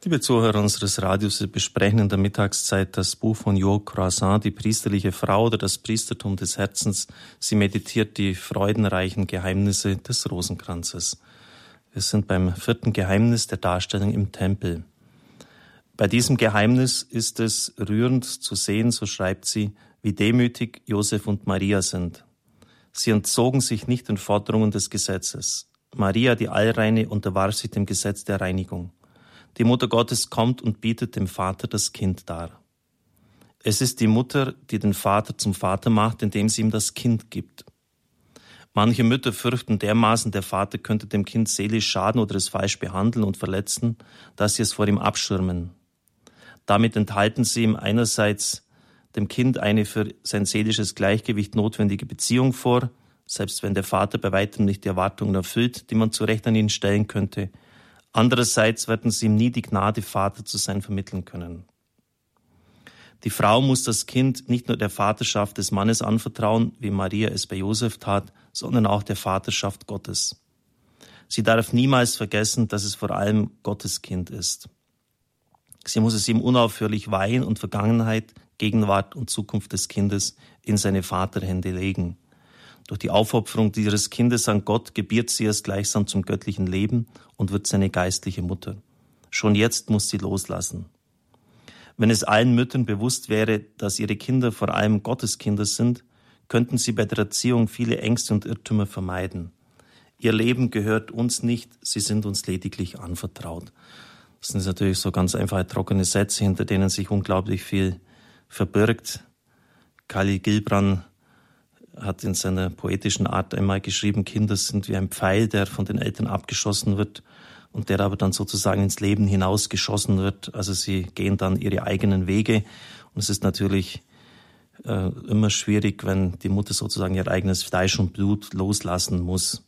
Liebe Zuhörer unseres Radios, wir besprechen in der Mittagszeit das Buch von Jo Croissant, die priesterliche Frau oder das Priestertum des Herzens. Sie meditiert die freudenreichen Geheimnisse des Rosenkranzes. Wir sind beim 4. Geheimnis der Darstellung im Tempel. Bei diesem Geheimnis ist es rührend zu sehen, so schreibt sie, wie demütig Josef und Maria sind. Sie entzogen sich nicht den Forderungen des Gesetzes. Maria, die Allreine, unterwarf sich dem Gesetz der Reinigung. Die Mutter Gottes kommt und bietet dem Vater das Kind dar. Es ist die Mutter, die den Vater zum Vater macht, indem sie ihm das Kind gibt. Manche Mütter fürchten dermaßen, der Vater könnte dem Kind seelisch schaden oder es falsch behandeln und verletzen, dass sie es vor ihm abschirmen. Damit enthalten sie ihm einerseits dem Kind eine für sein seelisches Gleichgewicht notwendige Beziehung vor, selbst wenn der Vater bei weitem nicht die Erwartungen erfüllt, die man zu Recht an ihn stellen könnte. Andererseits werden sie ihm nie die Gnade, Vater zu sein, vermitteln können. Die Frau muss das Kind nicht nur der Vaterschaft des Mannes anvertrauen, wie Maria es bei Josef tat, sondern auch der Vaterschaft Gottes. Sie darf niemals vergessen, dass es vor allem Gottes Kind ist. Sie muss es ihm unaufhörlich weihen und Vergangenheit, Gegenwart und Zukunft des Kindes in seine Vaterhände legen. Durch die Aufopferung ihres Kindes an Gott gebiert sie es gleichsam zum göttlichen Leben und wird seine geistliche Mutter. Schon jetzt muss sie loslassen. Wenn es allen Müttern bewusst wäre, dass ihre Kinder vor allem Gottes Kinder sind, könnten sie bei der Erziehung viele Ängste und Irrtümer vermeiden. Ihr Leben gehört uns nicht, sie sind uns lediglich anvertraut. Das sind natürlich so ganz einfache, trockene Sätze, hinter denen sich unglaublich viel verbirgt. Khalil Gibran hat in seiner poetischen Art einmal geschrieben, Kinder sind wie ein Pfeil, der von den Eltern abgeschossen wird und der aber dann sozusagen ins Leben hinausgeschossen wird. Also sie gehen dann ihre eigenen Wege und es ist natürlich immer schwierig, wenn die Mutter sozusagen ihr eigenes Fleisch und Blut loslassen muss.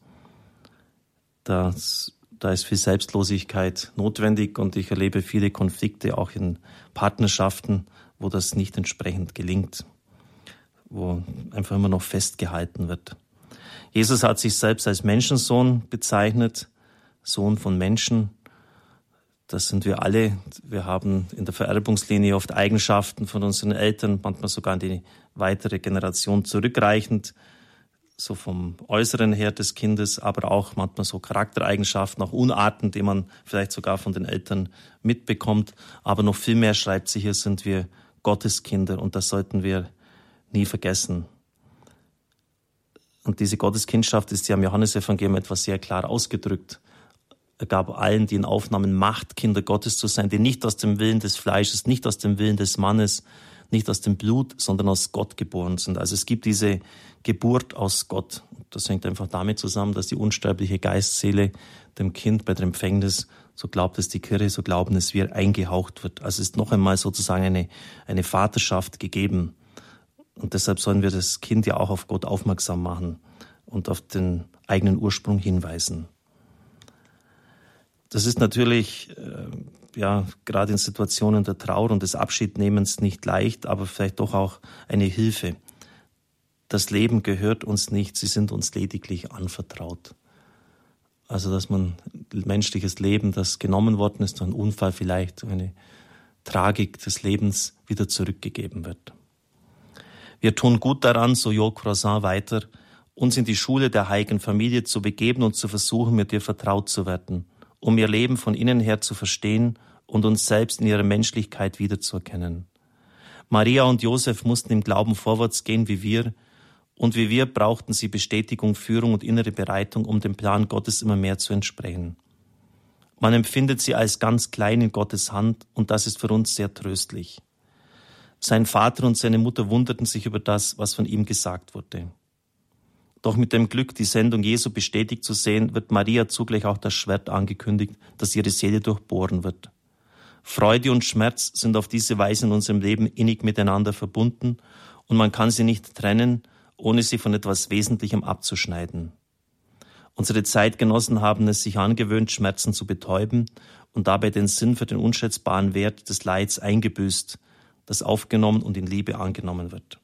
Da ist viel Selbstlosigkeit notwendig und ich erlebe viele Konflikte auch in Partnerschaften, wo das nicht entsprechend gelingt, wo einfach immer noch festgehalten wird. Jesus hat sich selbst als Menschensohn bezeichnet, Sohn von Menschen. Das sind wir alle. Wir haben in der Vererbungslinie oft Eigenschaften von unseren Eltern, manchmal sogar in die weitere Generation zurückreichend, so vom Äußeren her des Kindes, aber auch manchmal so Charaktereigenschaften, auch Unarten, die man vielleicht sogar von den Eltern mitbekommt. Aber noch viel mehr, schreibt sie hier, sind wir Gotteskinder und das sollten wir nie vergessen. Und diese Gotteskindschaft ist ja im Johannesevangelium etwas sehr klar ausgedrückt. Er gab allen, die ihn aufnahmen, Macht, Kinder Gottes zu sein, die nicht aus dem Willen des Fleisches, nicht aus dem Willen des Mannes, nicht aus dem Blut, sondern aus Gott geboren sind. Also es gibt diese Geburt aus Gott. Das hängt einfach damit zusammen, dass die unsterbliche Geistseele dem Kind bei der Empfängnis, so glaubt es die Kirche, so glauben es wir, eingehaucht wird. Also es ist noch einmal sozusagen eine Vaterschaft gegeben. Und deshalb sollen wir das Kind ja auch auf Gott aufmerksam machen und auf den eigenen Ursprung hinweisen. Das ist natürlich, gerade in Situationen der Trauer und des Abschiednehmens nicht leicht, aber vielleicht doch auch eine Hilfe. Das Leben gehört uns nicht, sie sind uns lediglich anvertraut. Also, dass man menschliches Leben, das genommen worden ist, durch einen Unfall vielleicht, durch eine Tragik des Lebens wieder zurückgegeben wird. Wir tun gut daran, so Jo Croissant weiter, uns in die Schule der heiligen Familie zu begeben und zu versuchen, mit ihr vertraut zu werden, um ihr Leben von innen her zu verstehen und uns selbst in ihrer Menschlichkeit wiederzuerkennen. Maria und Josef mussten im Glauben vorwärts gehen wie wir, und wie wir brauchten sie Bestätigung, Führung und innere Bereitung, um dem Plan Gottes immer mehr zu entsprechen. Man empfindet sie als ganz klein in Gottes Hand und das ist für uns sehr tröstlich. Sein Vater und seine Mutter wunderten sich über das, was von ihm gesagt wurde. Doch mit dem Glück, die Sendung Jesu bestätigt zu sehen, wird Maria zugleich auch das Schwert angekündigt, das ihre Seele durchbohren wird. Freude und Schmerz sind auf diese Weise in unserem Leben innig miteinander verbunden und man kann sie nicht trennen, ohne sie von etwas Wesentlichem abzuschneiden. Unsere Zeitgenossen haben es sich angewöhnt, Schmerzen zu betäuben und dabei den Sinn für den unschätzbaren Wert des Leids eingebüßt, das aufgenommen und in Liebe angenommen wird.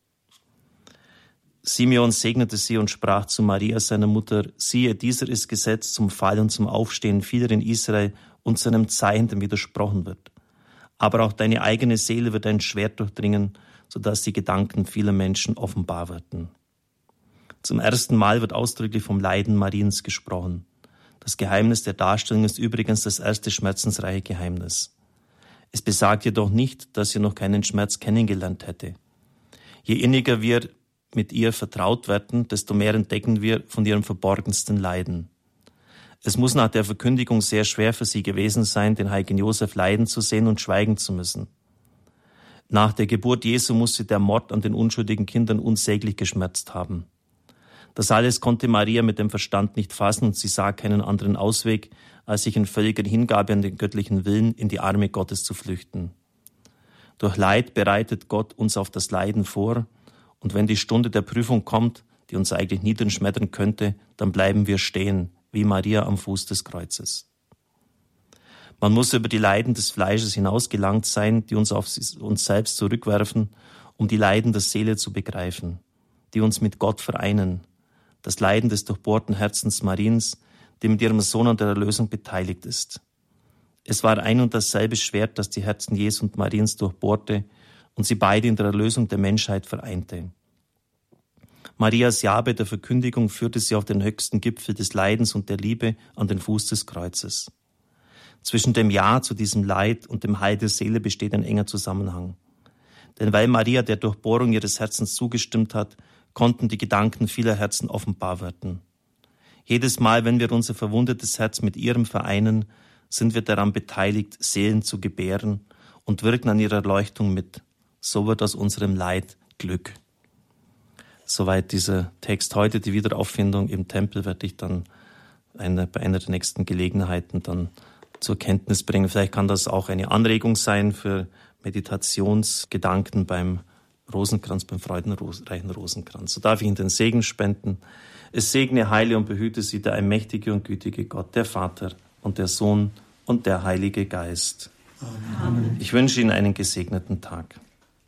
Simeon segnete sie und sprach zu Maria, seiner Mutter, siehe, dieser ist gesetzt zum Fall und zum Aufstehen vieler in Israel und zu einem Zeichen, dem widersprochen wird. Aber auch deine eigene Seele wird ein Schwert durchdringen, sodass die Gedanken vieler Menschen offenbar werden. Zum ersten Mal wird ausdrücklich vom Leiden Mariens gesprochen. Das Geheimnis der Darstellung ist übrigens das erste schmerzensreiche Geheimnis. Es besagt jedoch nicht, dass sie noch keinen Schmerz kennengelernt hätte. Je inniger wir mit ihr vertraut werden, desto mehr entdecken wir von ihrem verborgensten Leiden. Es muss nach der Verkündigung sehr schwer für sie gewesen sein, den heiligen Josef leiden zu sehen und schweigen zu müssen. Nach der Geburt Jesu musste der Mord an den unschuldigen Kindern unsäglich geschmerzt haben. Das alles konnte Maria mit dem Verstand nicht fassen und sie sah keinen anderen Ausweg, als sich in völliger Hingabe an den göttlichen Willen in die Arme Gottes zu flüchten. Durch Leid bereitet Gott uns auf das Leiden vor, und wenn die Stunde der Prüfung kommt, die uns eigentlich niederschmettern könnte, dann bleiben wir stehen, wie Maria am Fuß des Kreuzes. Man muss über die Leiden des Fleisches hinausgelangt sein, die uns auf uns selbst zurückwerfen, um die Leiden der Seele zu begreifen, die uns mit Gott vereinen. Das Leiden des durchbohrten Herzens Mariens, die mit ihrem Sohn an der Erlösung beteiligt ist. Es war ein und dasselbe Schwert, das die Herzen Jesu und Mariens durchbohrte und sie beide in der Erlösung der Menschheit vereinte. Marias Ja bei der Verkündigung führte sie auf den höchsten Gipfel des Leidens und der Liebe an den Fuß des Kreuzes. Zwischen dem Ja zu diesem Leid und dem Heil der Seele besteht ein enger Zusammenhang. Denn weil Maria der Durchbohrung ihres Herzens zugestimmt hat, konnten die Gedanken vieler Herzen offenbar werden. Jedes Mal, wenn wir unser verwundetes Herz mit ihrem vereinen, sind wir daran beteiligt, Seelen zu gebären und wirken an ihrer Erleuchtung mit. So wird aus unserem Leid Glück. Soweit dieser Text heute. Die Wiederauffindung im Tempel werde ich dann bei einer der nächsten Gelegenheiten dann zur Kenntnis bringen. Vielleicht kann das auch eine Anregung sein für Meditationsgedanken beim Rosenkranz, beim freudenreichen Rosenkranz. So darf ich Ihnen den Segen spenden. Es segne, heile und behüte Sie der allmächtige und gütige Gott, der Vater und der Sohn und der Heilige Geist. Amen. Ich wünsche Ihnen einen gesegneten Tag.